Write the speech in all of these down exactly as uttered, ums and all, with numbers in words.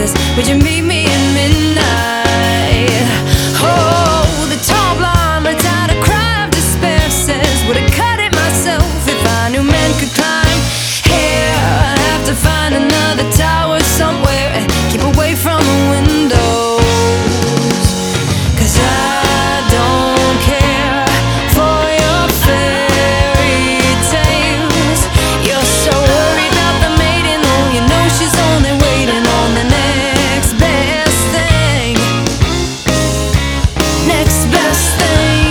says, would you meet me at midnight? Oh, the tall blonde without a cry of despair says, would have cut it myself if I knew men could climb here. I'd have to find another tower somewhere and keep away from the windows, 'cause I don't care for your fairy tales. You're so worried about the maiden, though you know she's only waiting on the next best thing. Next best thing.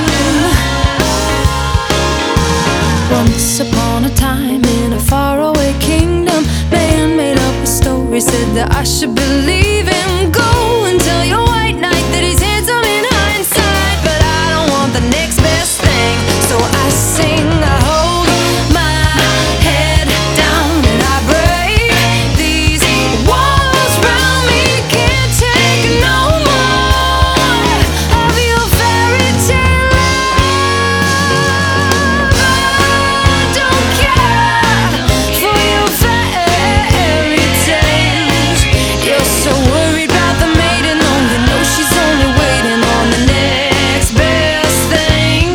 Once upon a time in a faraway kingdom, man made up a story, said that I should believe him. Go and tell your white knight that he's handsome in hindsight, but I don't want the next best thing. So I sing, I hold my head down and I break these walls round me. Can't take no more of your fairy tale love. I don't care for your fairy tales. You're so worried about the maiden, oh, you know she's only waiting on the next best thing.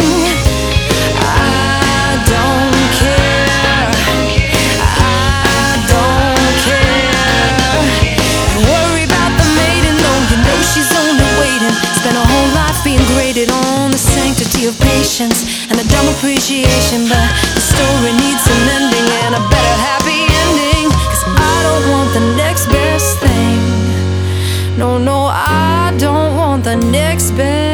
I don't care, I don't care. Worry about the maiden, oh, you know she's only waiting. Spent a whole life being graded on the sanctity of patience and a dumb appreciation, but the story needs some ending and a better happy ending. 'Cause I don't want the next best thing. No, no, I don't want the next best